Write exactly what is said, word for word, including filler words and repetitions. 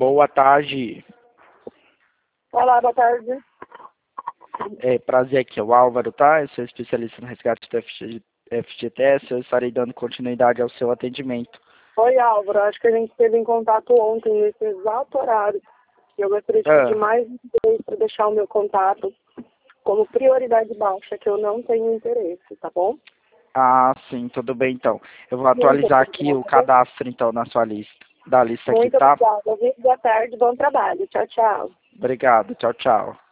Boa tarde. Olá, boa tarde. É, prazer, aqui é o Álvaro, tá? Eu sou especialista no resgate do F G T S, eu estarei dando continuidade ao seu atendimento. Oi, Álvaro. Acho que a gente esteve em contato ontem, nesse exato horário. Eu gostaria de Ah. pedir mais um vez para deixar o meu contato como prioridade baixa, que eu não tenho interesse, tá bom? Ah, sim, tudo bem então. Eu vou atualizar aqui o cadastro então na sua lista, da lista aqui, Muito tá? obrigada. Boa tarde, bom trabalho. Tchau, tchau. Obrigado, tchau, tchau.